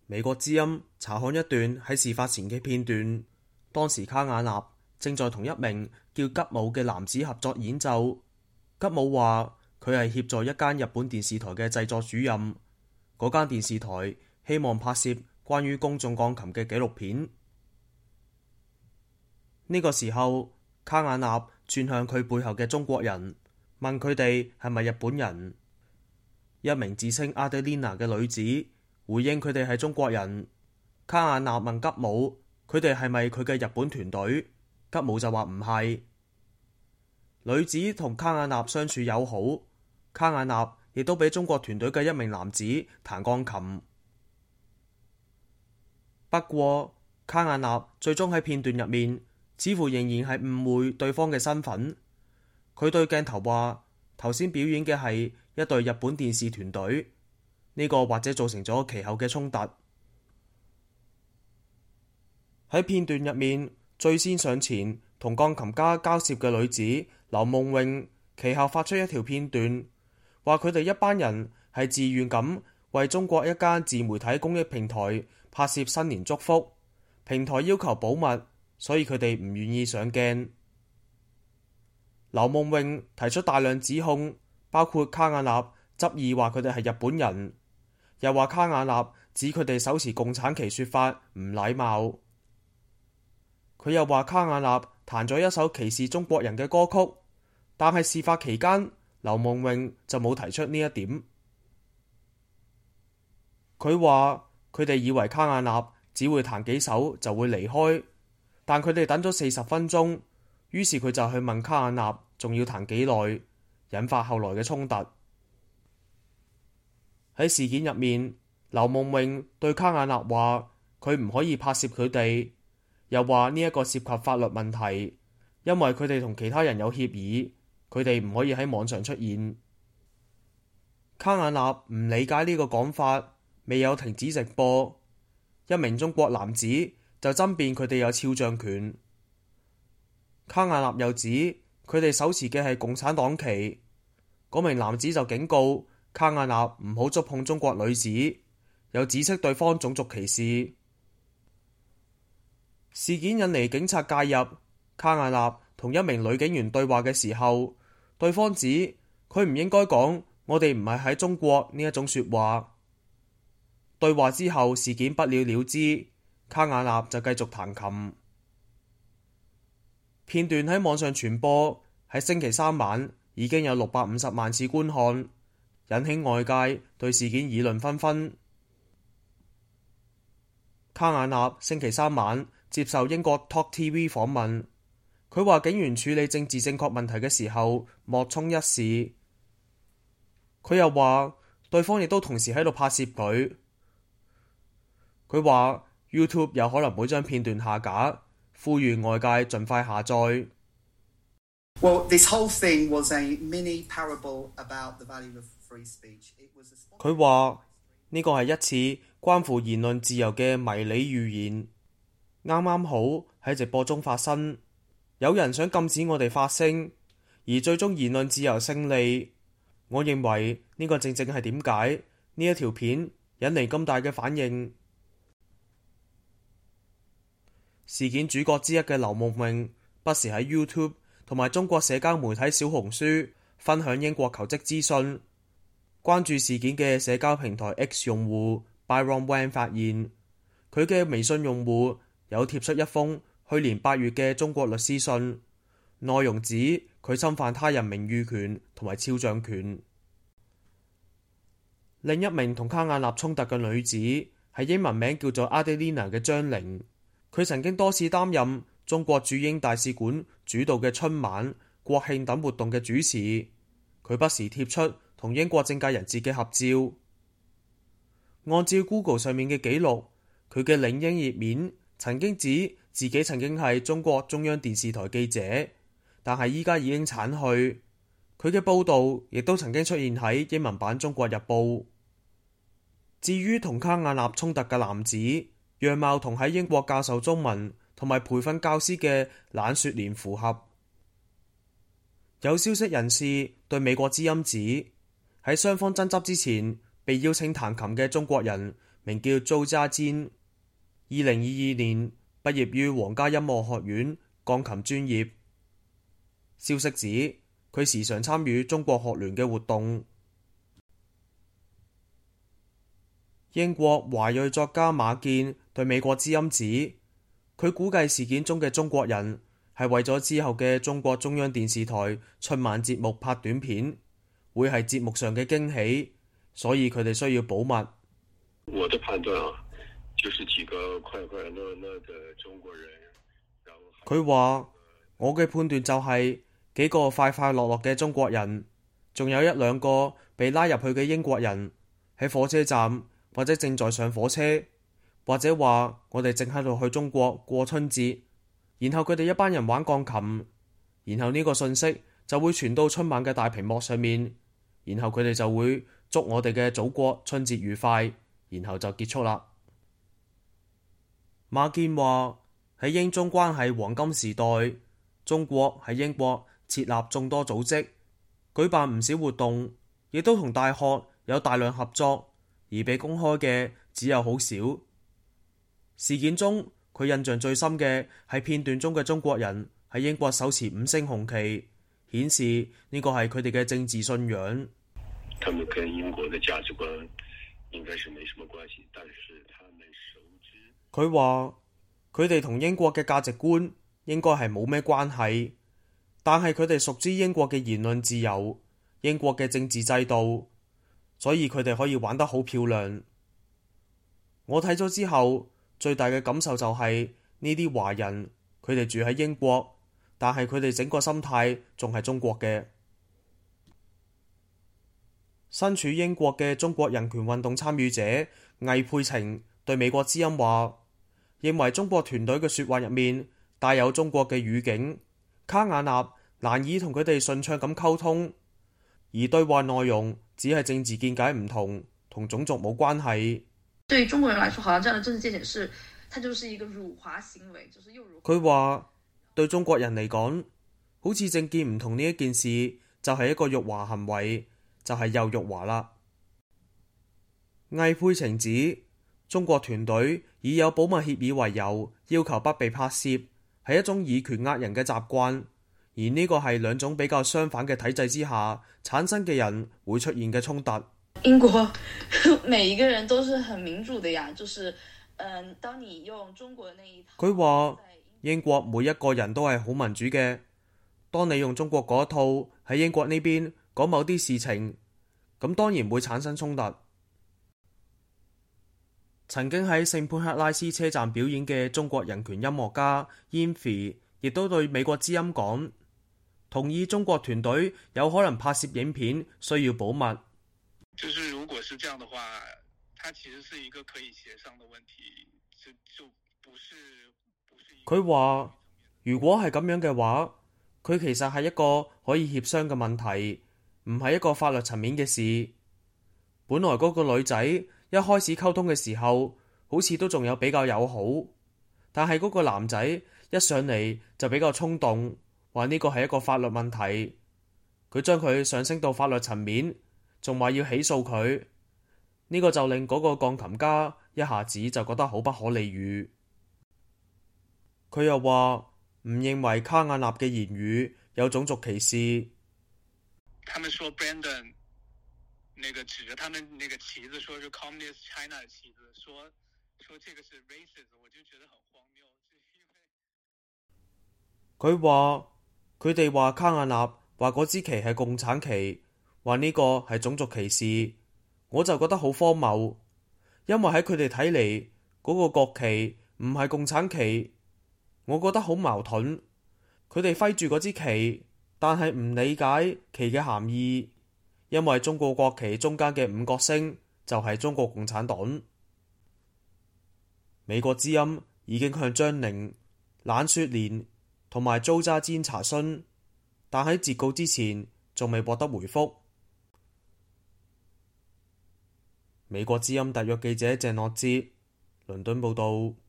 美國之音查看一段喺事發前嘅片段，當時卡瓦納正在同一名叫吉姆嘅男子合作演奏。吉姆話佢係協助一間日本電視台嘅製作主任，嗰間電視台希望拍攝關於公眾鋼琴嘅紀錄片。呢個時候，卡瓦納轉向佢背後嘅中國人，問佢哋係咪日本人。一名自稱阿德蓮娜嘅女子回應佢哋係中國人。卡瓦納問吉姆佢哋係咪佢嘅日本團隊，吉姆就話唔係。女子同卡瓦納相處友好，卡瓦納亦都俾中國團隊嘅一名男子彈鋼琴。不過卡瓦納最終喺片段入面似乎仍然係誤會對方嘅身份。佢對鏡頭話頭先表演嘅係一隊日本電視團隊，呢個或者造成咗其後嘅衝突。喺片段入面最先上前同鋼琴家交涉嘅女子劉夢穎，其後發出一條片段，話佢哋一班人係自願咁為中國一間自媒體公益平台拍攝新年祝福，平台要求保密，所以佢哋唔願意上鏡。劉夢穎提出大量指控，包括卡瓦納執意話佢哋係日本人，又話卡瓦納指佢哋手持共產旗說法唔禮貌。佢又話卡瓦納彈咗一首歧視中國人嘅歌曲，但係事發期間劉夢穎就冇提出呢一點。佢話佢哋以為卡瓦納只會彈幾首就會離開，但佢哋等咗40分鐘，於是佢就去問卡瓦納仲要彈幾耐，引發後來嘅衝突。喺事件入面，劉夢穎對卡瓦納話佢唔可以拍攝佢哋，又話呢一個涉及法律問題，因為佢哋同其他人有協議，佢哋唔可以喺網上出現。卡瓦納唔理解呢個講法，未有停止直播。一名中國男子就爭辯佢哋有肖像權。卡瓦納又指佢哋手持嘅係共產黨旗。嗰名男子就警告卡瓦納唔好觸碰中國女子，又指斥對方種族歧視。事件引嚟警察介入，卡瓦納同一名女警員對話嘅時候，對方指佢唔應該講我哋唔係喺中國呢一種說話。對話之後，事件不了了之，卡瓦納就繼續彈琴。片段喺網上傳播，喺星期三晚已經有650萬次觀看，引起外界對事件議論紛紛。卡瓦納星期三晚接受英國 Talk TV 訪問，佢話警員處理政治正確問題嘅時候莫衷一是。佢又話對方亦都同時喺度拍攝佢。佢話 YouTube 有可能會將片段下架，呼籲外界盡快下載。佢話呢個係一次關乎言論自由嘅迷你預言，啱啱好喺直播中發生。有人想禁止我哋發聲，而最終言論自由勝利。我認為呢個正正係點解呢一條片引嚟咁大嘅反應。事件主角之一嘅劉夢穎不時喺 YouTube 同埋中國社交媒體小紅書分享英國求職資訊。關注事件嘅社交平台 X 用戶 Byron Wang 發現，佢嘅微信用戶有貼出一封去年8月嘅中國律師信，內容指佢侵犯他人名譽權同埋肖像權。另一名同卡瓦納衝突嘅女子係英文名叫做阿德蓮娜嘅張玲。佢曾經多次擔任中國駐英大使館主導嘅春晚、國慶等活動嘅主持。佢不時貼出同英國政界人士嘅合照。按照 Google 上面嘅記錄，佢嘅領英頁面曾經指自己曾經係中國中央電視台記者，但係依家已經剷去。佢嘅報導亦都曾經出現喺英文版《中國日報》。至於同卡瓦納衝突嘅男子，樣貌同喺英國教授中文同埋培訓教師嘅懶雪蓮符合。有消息人士對美國之音指，喺雙方爭執之前，被邀請彈琴嘅中國人名叫周家堅，2022年畢業於皇家音樂學院鋼琴專業。消息指佢時常參與中國學聯嘅活動。英國華裔作家馬建對美國之音指，佢估計事件中嘅中國人係為咗之後嘅中國中央電視台春晚節目拍短片，會係節目上嘅驚喜，所以佢哋需要保密。 我的判斷啊，就是幾個快快樂樂的中國人。 佢話：我嘅判斷就係幾個快快樂樂嘅中國人，仲有一兩個被拉入去嘅英國人喺火車站，或者正在上火車，或者話我哋正喺度去中國過春節，然後佢哋一班人玩鋼琴，然後呢個信息就會傳到春晚嘅大屏幕上面，然後佢哋就會祝我哋嘅祖國春節愉快，然後就結束啦。馬建話喺英中關係黃金時代，中國喺英國設立眾多組織，舉辦唔少活動，亦都同大學有大量合作。而被公開嘅只有好少。事件中，佢印象最深嘅係片段中嘅中國人喺英國手持5星紅旗，顯示呢個係佢哋嘅政治信仰。 他們跟英國嘅價值觀應該是沒什麼關係，但是他們熟知。 佢話佢哋同英國嘅價值觀應該係冇咩關係，但係佢哋熟知英國嘅言論自由、英國嘅政治制度。所以佢哋可以玩得好漂亮。我睇咗之後，最大嘅感受就係呢啲華人，佢哋住喺英國，但係佢哋整個心態仲係中國嘅。身處英國嘅中國人權運動參與者魏佩晴對美國之音話，認為中國團隊嘅說話入面帶有中國嘅語境，卡瓦納難以同佢哋順暢咁溝通，而對話內容只係政治見解唔同，同種族冇關係。 對於中國人來說，好像這樣的政治見解是，它就是一個辱華行為，就是又辱華。 佢話對中國人嚟講，好似政見唔同呢一件事，就係一個辱華行為，就係又辱華啦。魏佩晴指，中國團隊以有保密協議為由，要求不被拍攝，係一種以權壓人嘅習慣。而呢個係兩種比較相反嘅體制之下產生嘅人會出現嘅衝突。 英國每一個人都是很民主的呀，就是當你用中國那一套。 佢話英國每一個人都係好民主嘅，當你用中國嗰套喺英國呢邊講某啲事情，咁當然會產生衝突。曾經喺聖潘克拉斯車站表演嘅中國人權音樂家 Yinfi 亦都對美國之音講，同意中國團隊有可能拍攝影片需要保密。 就是如果是這樣的話，它其實是一個可以協商的問題，就不是。 佢話如果係咁樣嘅話，佢其實係一個可以協商嘅問題，唔係一個法律層面嘅事。本來嗰個女仔一開始溝通嘅時候，好似都仲有比較友好，但係嗰個男仔一上嚟就比較衝動。話呢個係一個法律問題，佢將佢上升到法律層面，仲話要起訴佢，呢個就令嗰個鋼琴家一下子就覺得好不可理喻。佢又話唔認為卡瓦納嘅言語有種族歧視。 他們說 Brandon 那個指着他們那個旗子，說是 Communist China 的旗子，說這個是 racist， 我就覺得很荒謬。 佢話佢哋話卡瓦納話嗰支旗係共產旗，話呢個係種族歧視，我就覺得好荒謬，因為喺佢哋睇嚟嗰個國旗唔係共產旗，我覺得好矛盾。佢哋揮住嗰支旗，但係唔理解旗嘅含義，因為中國國旗中間嘅5角星就係中國共產黨。美國之音已經向張寧、冷雪蓮同埋租渣堅查詢，但喺截稿之前仲未獲得回覆。美國之音特約記者鄭諾哲，倫敦報道。